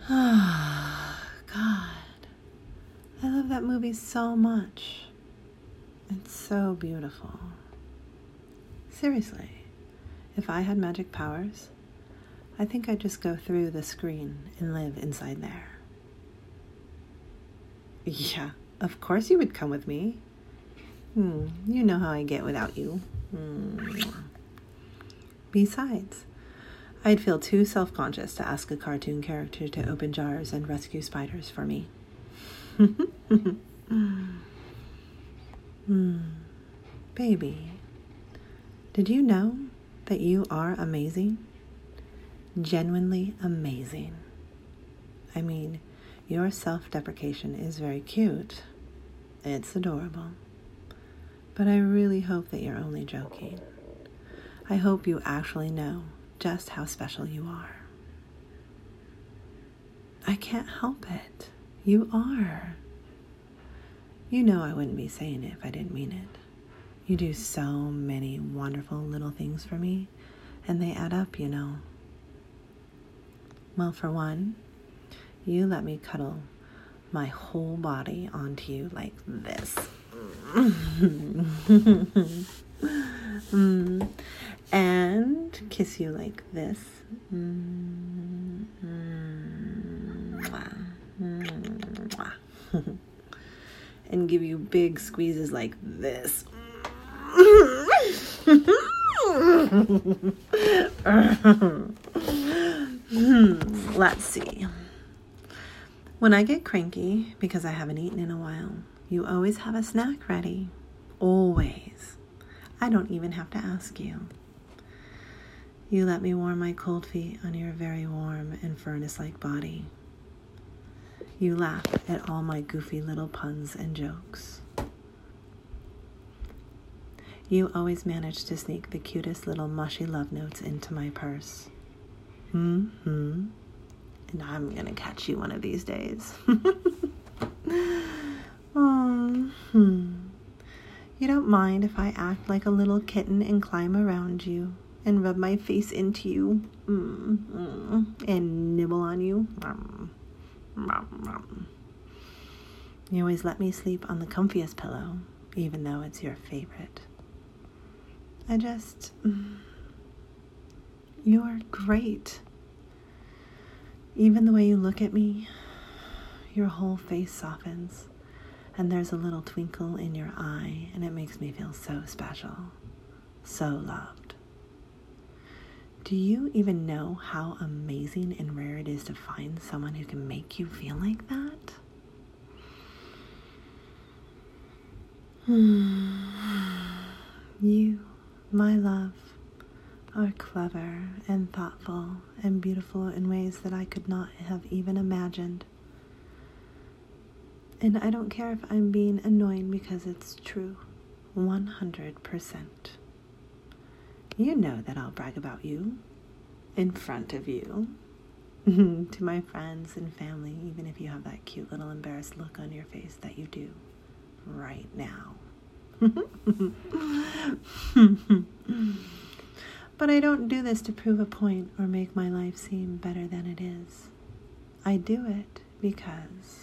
Oh, God. I love that movie so much. It's so beautiful. Seriously, if I had magic powers, I think I'd just go through the screen and live inside there. Yeah, of course you would come with me. You know how I get without you. Besides, I'd feel too self-conscious to ask a cartoon character to open jars and rescue spiders for me. Baby, did you know that you are amazing? Genuinely amazing. I mean, your self-deprecation is very cute. It's adorable. But I really hope that you're only joking. I hope you actually know just how special you are. I can't help it. You are. You know I wouldn't be saying it if I didn't mean it. You do so many wonderful little things for me, and they add up, you know. Well, for one, you let me cuddle my whole body onto you like this. And kiss you like this. And give you big squeezes like this. Let's see. When I get cranky because I haven't eaten in a while, you always have a snack ready. Always. I don't even have to ask you. You let me warm my cold feet on your very warm and furnace-like body. You laugh at all my goofy little puns and jokes. You always manage to sneak the cutest little mushy love notes into my purse. And I'm gonna catch you one of these days. You don't mind if I act like a little kitten and climb around you and rub my face into you and nibble on you. You always let me sleep on the comfiest pillow, even though it's your favorite. You're great. Even the way you look at me, your whole face softens, and there's a little twinkle in your eye, and it makes me feel so special, so loved. Do you even know how amazing and rare it is to find someone who can make you feel like that? You, my love, are clever and thoughtful and beautiful in ways that I could not have even imagined. And I don't care if I'm being annoying because it's true, 100%. You know that I'll brag about you, in front of you, to my friends and family, even if you have that cute little embarrassed look on your face that you do right now. But I don't do this to prove a point or make my life seem better than it is. I do it because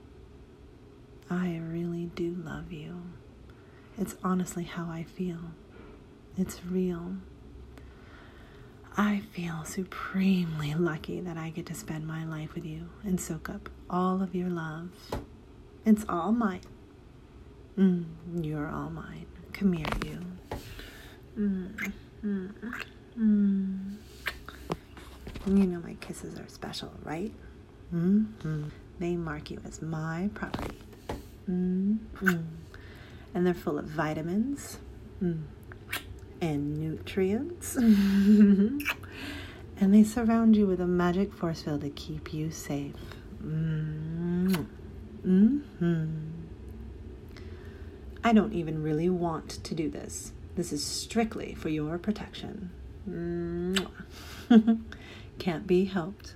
I really do love you. It's honestly how I feel. It's real. I feel supremely lucky that I get to spend my life with you and soak up all of your love. It's all mine. You're all mine. Come here, you. You know my kisses are special, right? They mark you as my property. And they're full of vitamins and nutrients. And they surround you with a magic force field to keep you safe. I don't even really want to do this. This is strictly for your protection. Can't be helped.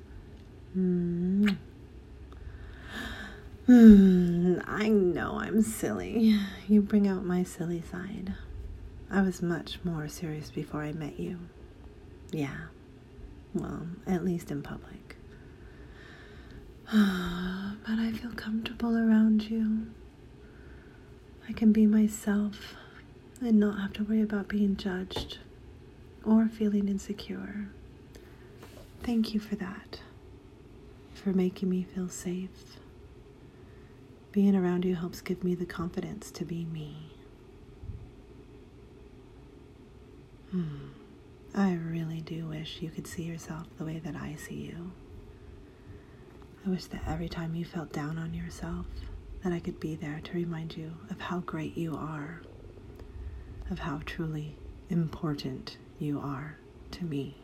I know I'm silly. You bring out my silly side. I was much more serious before I met you. Yeah. Well, at least in public. But I feel comfortable around you. I can be myself and not have to worry about being judged or feeling insecure. Thank you for that, for making me feel safe. Being around you helps give me the confidence to be me. I really do wish you could see yourself the way that I see you. I wish that every time you felt down on yourself, that I could be there to remind you of how great you are, of how truly important you are to me.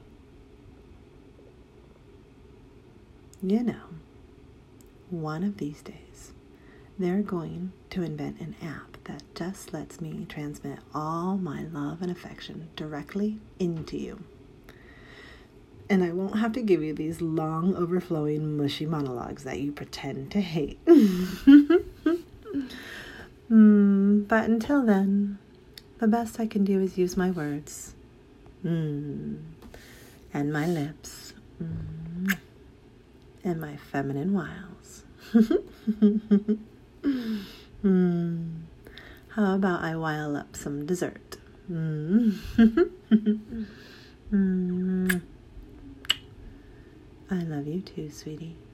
You know, one of these days, they're going to invent an app that just lets me transmit all my love and affection directly into you. And I won't have to give you these long, overflowing, mushy monologues that you pretend to hate. But until then, the best I can do is use my words. And my lips. And my feminine wiles. How about I while up some dessert? I love you too, sweetie.